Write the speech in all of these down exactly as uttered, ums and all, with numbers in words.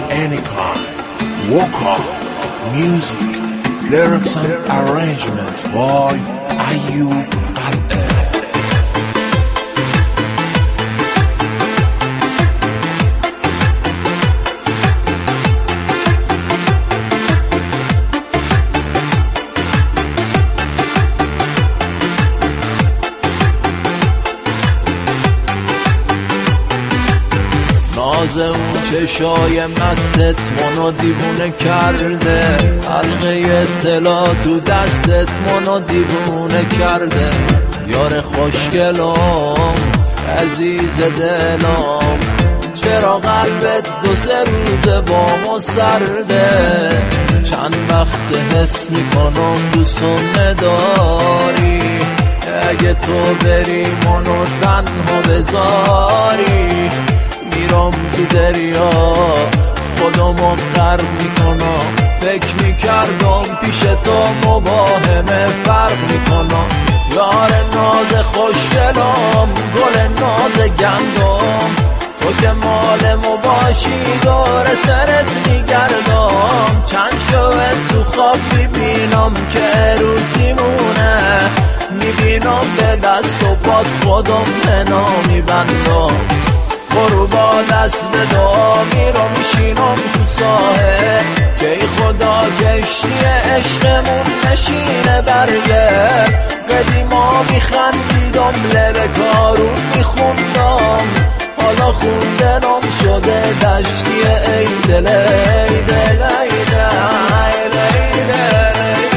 anytime. Vocal, music, lyrics and arrangement by Ayub Qal'eh. ناز اون چشای مستت منو دیوونه کرده، حلقه اطلاع تو دستت منو دیوونه کرده. یار خوشگلم عزیز دلم، چرا قلبت دو سه روزه با ما سرده؟ چند وقت حس میکنم دوستم نداری، اگه تو بری منو تنها بذاری. میرم تو دریا خودمو غرق میکنم، فکر میکردم پیش تو مباهمه فرق میکنم. یار ناز خوشگلم، گل ناز گندم، تو که مال مو باشی دور سرت میگردم. چند شوه تو خواب میبینم که روزی مونه، میبینم به دست و پات خودم هنا میبندم. قربان دست به دعا میرم میشینم تو ساحل، که ای خدا کشتی عشقمون نشینه برگرد. قدیما میخندیدم لب کارون میخوندم، حالا خوندنم شده دشتی ای دل ای دل ای دل ای دل.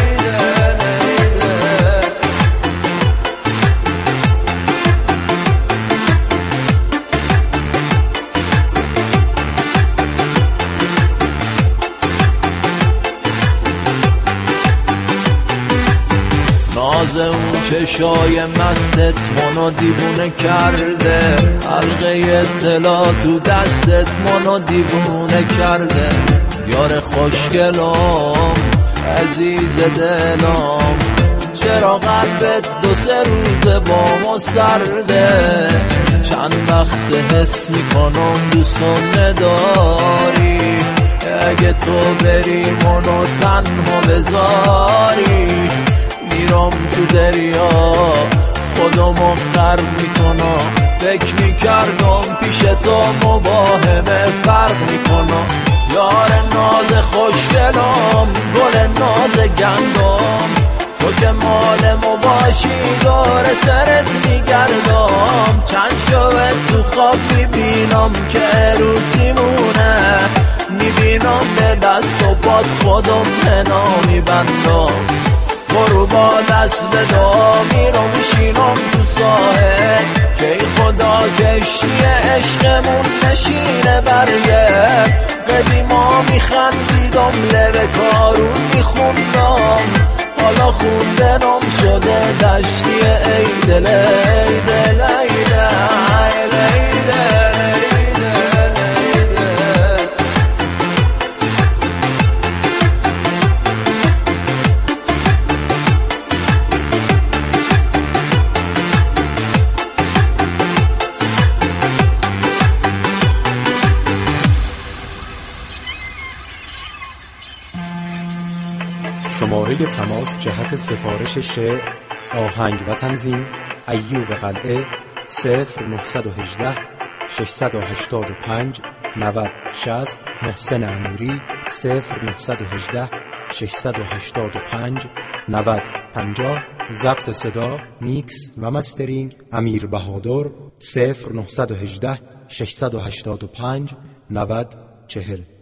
ناز اون چشای مستت منو دیوونه کرده، حلقه اطلاع تو دستت منو دیوونه کرده. یار خوشگلم عزیز دلم، چرا قلبت دو سه روزه با ما سرده؟ چند وقت حس میکنم دوستم نداری، اگه تو بری منو تنها بذاری. میرم تو دریا خودمو غرق میکنم، فکر میکردم پیش تو مباهمه فرق میکنم. یار ناز خوشگلم، گل ناز گندم، تو که مال مو باشی دور سرت میگردم. چند شوه تو خواب میبینم که روزی مونه، میبینم به دست و پات خودم هنا میبندم. قربان دست به دعا میرم میشینم تو ساحل، که ای خدا کشتی عشقمون نشینه برگرد. قدیما میخندیدم لب کارون میخوندم، حالا خوندنم شده دشتی ای دل ای دل ای دل ای دل. شماره تماس جهت سفارش شعر، آهنگ و تنظیم ایوب قلعه صفر نهصد و هجده ششصد و هشتاد و پنج نود شصت. محسن امیری صفر نهصد و هجده ششصد و هشتاد و پنج نود پنجاه. ضبط صدا، میکس و مسترینگ امیر بهادر صفر نهصد و هجده ششصد و هشتاد و پنج نود چهل.